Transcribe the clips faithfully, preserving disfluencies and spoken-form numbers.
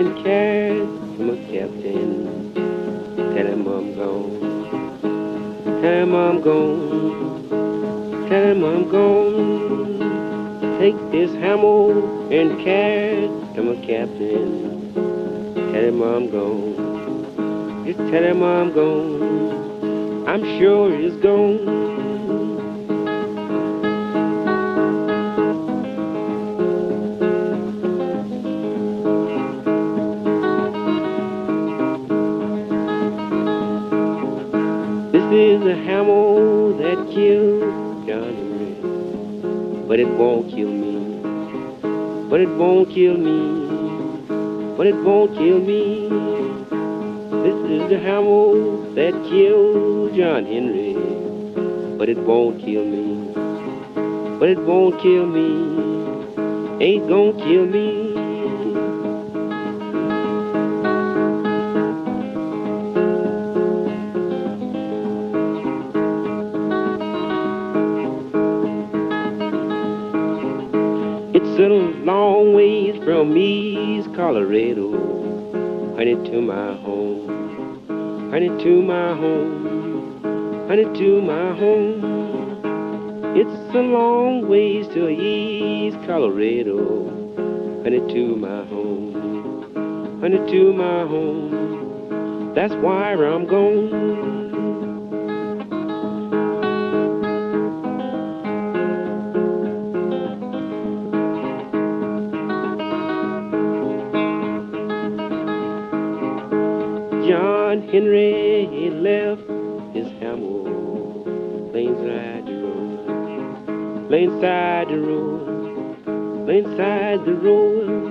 and carried to my captain. Tell him I'm gone. Tell him I'm gone. Tell him I'm gone. Take this hammer and carry to my captain. Tell him I'm gone. Just tell him I'm gone. I'm sure he's gone. This is the hammer that killed John Henry, but it won't kill me. But it won't kill me. But it won't kill me. This is the hammer that killed John Henry, but it won't kill me. But it won't kill me. Ain't gonna kill me. It's a long ways from East Colorado, honey, to my home, honey, to my home, honey, to my home. It's a long ways to East Colorado, honey, to my home, honey, to my home. That's why I'm gone. John Henry, he left his hammer laying side the road, laying side the road, laying side the road.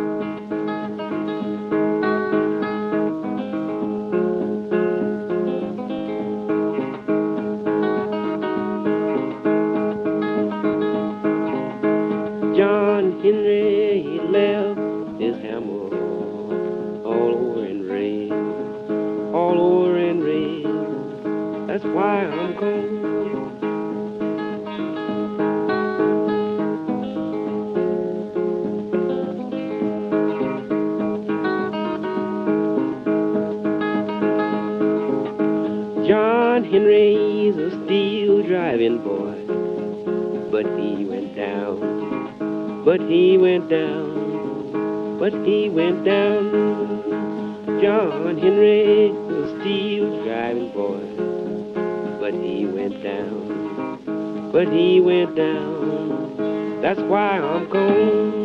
John Henry, he left his hammer all over in red, all over in red. That's why I'm gone. John Henry's a steel driving boy, but he went down, but he went down, but he went down. John Henry was a steel driving boy, but he went down, but he went down. That's why I'm gone.